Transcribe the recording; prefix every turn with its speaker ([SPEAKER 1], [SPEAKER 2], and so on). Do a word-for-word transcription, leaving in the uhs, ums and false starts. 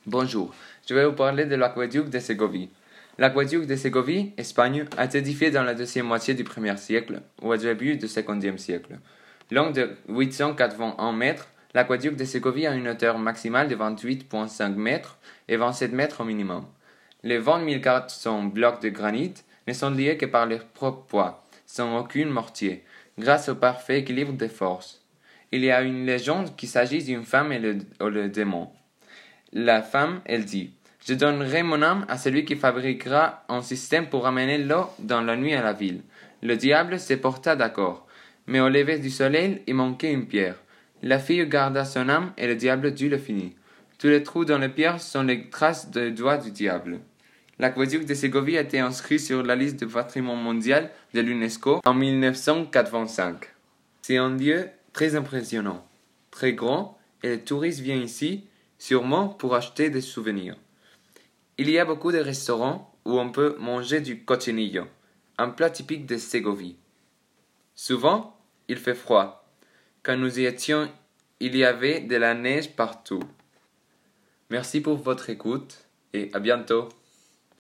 [SPEAKER 1] Bonjour, je vais vous parler de l'aqueduc de Ségovie. L'aqueduc de Ségovie, Espagne, a été édifié dans la deuxième moitié du premier siècle ou au début du secondième siècle. Long de huit cent quatre-vingt-un mètres, l'aqueduc de Ségovie a une hauteur maximale de vingt-huit virgule cinq mètres et vingt-sept mètres au minimum. Les vingt mille quatre cents blocs de granit ne sont liés que par leur propre poids, sans aucun mortier, grâce au parfait équilibre des forces. Il y a une légende qu'il s'agit d'une femme et le, ou le démon. La femme, elle dit, « Je donnerai mon âme à celui qui fabriquera un système pour ramener l'eau dans la nuit à la ville. » Le diable se porta d'accord, mais au lever du soleil, il manquait une pierre. La fille garda son âme et le diable dut le finir. Tous les trous dans les pierres sont les traces des doigts du diable. L'aqueduc de Ségovie a été inscrit sur la liste du patrimoine mondial de l'UNESCO en mille neuf cent quatre-vingt-cinq. C'est un lieu très impressionnant, très grand, et les touristes viennent ici sûrement pour acheter des souvenirs. Il y a beaucoup de restaurants où on peut manger du cochinillo, un plat typique de Ségovie. Souvent, il fait froid. Quand nous y étions, il y avait de la neige partout. Merci pour votre écoute et à bientôt.